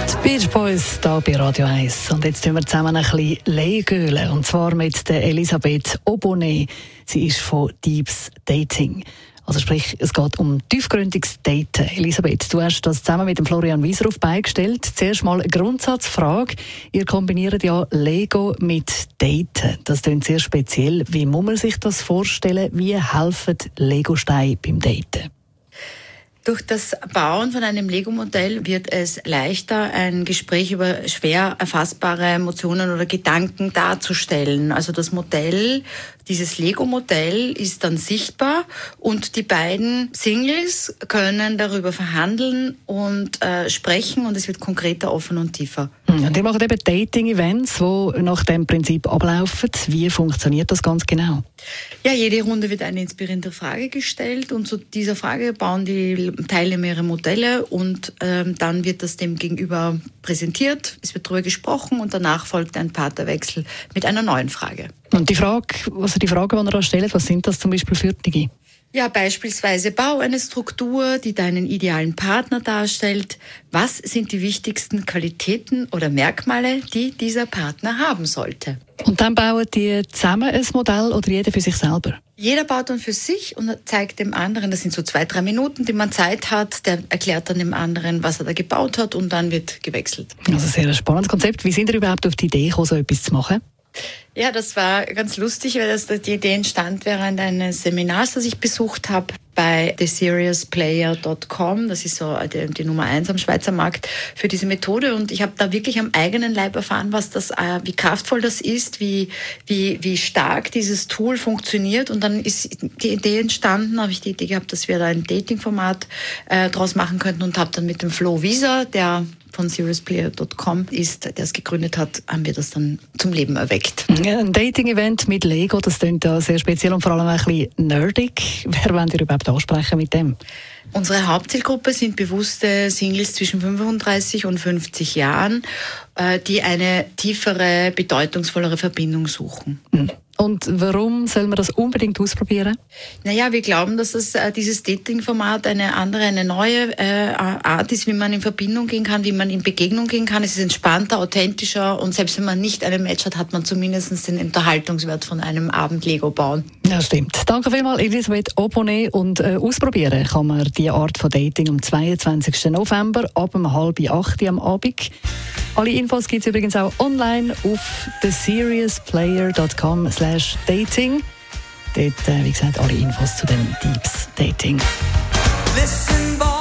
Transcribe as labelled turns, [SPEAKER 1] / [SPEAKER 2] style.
[SPEAKER 1] Die Beach Boys hier bei Radio 1. Und jetzt tun wir zusammen ein bisschen Legölen. Und zwar mit der Elisabeth Obonet. Sie ist von Deeps Dating. Also sprich, es geht um tiefgründiges Daten. Elisabeth, du hast das zusammen mit dem Florian Wieser auf die Beine gestellt. Zuerst mal eine Grundsatzfrage. Ihr kombiniert ja Lego mit Daten. Das klingt sehr speziell. Wie muss man sich das vorstellen? Wie helfen Lego-Steine beim Daten?
[SPEAKER 2] Durch das Bauen von einem Lego-Modell wird es leichter, ein Gespräch über schwer erfassbare Emotionen oder Gedanken darzustellen. Also das Modell, dieses Lego-Modell ist dann sichtbar und die beiden Singles können darüber verhandeln und sprechen und es wird konkreter, offen und tiefer.
[SPEAKER 1] Und ihr macht eben Dating-Events, die nach dem Prinzip ablaufen. Wie funktioniert das ganz genau?
[SPEAKER 2] Ja, jede Runde wird eine inspirierende Frage gestellt und zu dieser Frage bauen die Teilnehmer ihre Modelle und dann wird das dem Gegenüber präsentiert, es wird darüber gesprochen und danach folgt ein Partnerwechsel mit einer neuen Frage.
[SPEAKER 1] Und die Fragen, die ihr da stellt, was sind das zum Beispiel für Dinge?
[SPEAKER 2] Ja, beispielsweise bau eine Struktur, die deinen idealen Partner darstellt. Was sind die wichtigsten Qualitäten oder Merkmale, die dieser Partner haben sollte?
[SPEAKER 1] Und dann bauen die zusammen ein Modell oder jeder für sich selber?
[SPEAKER 2] Jeder baut dann für sich und zeigt dem anderen, das sind so 2-3 Minuten, die man Zeit hat, der erklärt dann dem anderen, was er da gebaut hat und dann wird gewechselt.
[SPEAKER 1] Also sehr ein spannendes Konzept. Wie sind ihr überhaupt auf die Idee gekommen, so etwas zu machen?
[SPEAKER 2] Ja, das war ganz lustig, weil die Idee entstand während eines Seminars, das ich besucht habe bei theseriousplayer.com. Das ist so die Nummer 1 am Schweizer Markt für diese Methode. Und ich habe da wirklich am eigenen Leib erfahren, wie kraftvoll das ist, wie stark dieses Tool funktioniert. Und dann ist die Idee entstanden, habe ich die Idee gehabt, dass wir da ein Dating-Format draus machen könnten und habe dann mit dem Flo Wieser, der von seriousplayer.com ist, der es gegründet hat, haben wir das dann zum Leben erweckt.
[SPEAKER 1] Ja, ein Dating-Event mit Lego, das klingt ja sehr speziell und vor allem ein bisschen nerdig. Wer wollt ihr überhaupt ansprechen mit dem?
[SPEAKER 2] Unsere Hauptzielgruppe sind bewusste Singles zwischen 35 und 50 Jahren, die eine tiefere, bedeutungsvollere Verbindung suchen.
[SPEAKER 1] Und warum soll man das unbedingt ausprobieren?
[SPEAKER 2] Naja, wir glauben, dass dieses Dating-Format eine neue Art ist, wie man in Verbindung gehen kann, wie man in Begegnung gehen kann. Es ist entspannter, authentischer und selbst wenn man nicht einen Match hat, hat man zumindest den Unterhaltungswert von einem Abend Lego bauen.
[SPEAKER 1] Ja, stimmt. Danke vielmals, Elisabeth Obonet. Und ausprobieren kann man diese Art von Dating am 22. November ab 7:30 am Abend. Alle Infos gibt es übrigens auch online auf theseriousplayer.com/dating. Dort, wie gesagt, alle Infos zu dem Deeps Dating.
[SPEAKER 3] Listen, boy.